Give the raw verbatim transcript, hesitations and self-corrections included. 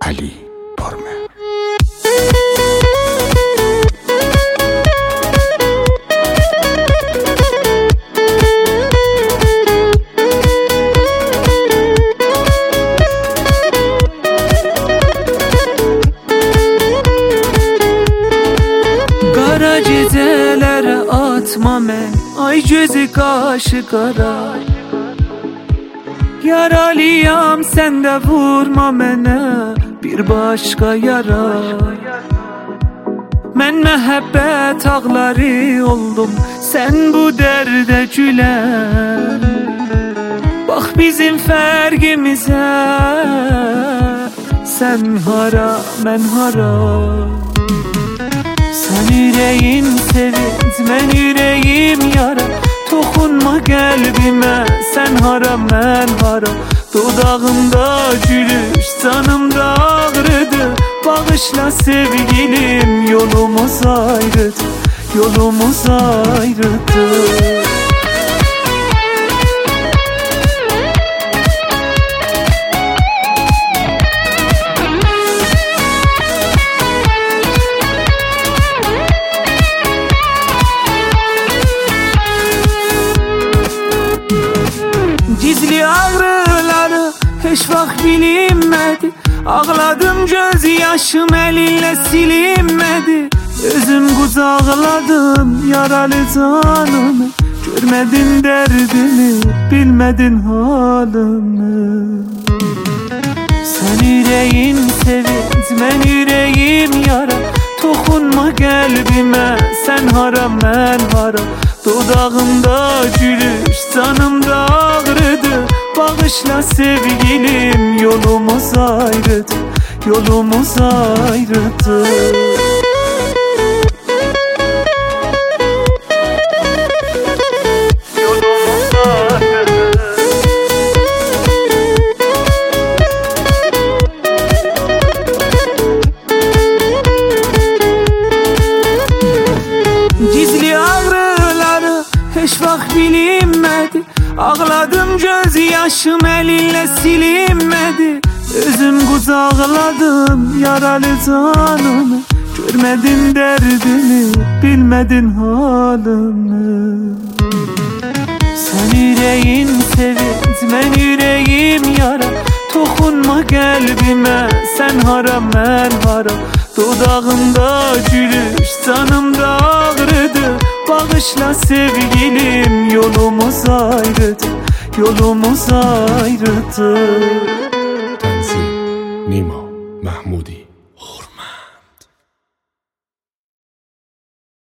علی پرمهر. Qara gecələrə atma mən, ay gözü qaşı qara. Yaralıyam, sən də vurma mənə bir başqa yara. Mən məhəbbət ağları oldum, sən bu dərdə gülən. Bax bizim fərqimizə, sən hara, mən hara. Sən ürəyim sevinç, mən ürəyim yara. Toxunma qəlbimə, sən hara, mən hara. Dodağımda gülüş, canımda ağrıdı. Bağışla sevgilim, yolumuz ayrıdı, yolumuz ayrıdı. Gizli ağrıları heç vaxt bilinmədi. Ağladım, göz yaşım əlinlə silinmədi. Özüm qucaqladım yaralı canımı. Görmədin dərdimi, bilmədin halımı. Sən ürəyim sevinç, mən ürəyim yara. Toxunma qəlbimə, sən hara, mən hara. Dodağımda gülüş, canımda ağrıdı. Bağışla sevgilim, yolumuz ayrıdı, yolumuz ayrıdı. Yolumuz ayrıdı. Gizli ağrıları heç vaxt bilinmədi. Ağladım, göz yaşım əlinlə silinmədi. Özüm qucaqladım yaralı canımı. Görmədin dərdimi, bilmədin halımı. Sən ürəyim sevinç, mən ürəyim yara. Toxunma qəlbimə, sən hara, mən hara. Dodağımda gülüş, canımda ağrıdı. Bağışla sevgilim, yolumuz ayrıdı, yolumuz ayrıdı. تنظیم نیما محمودی.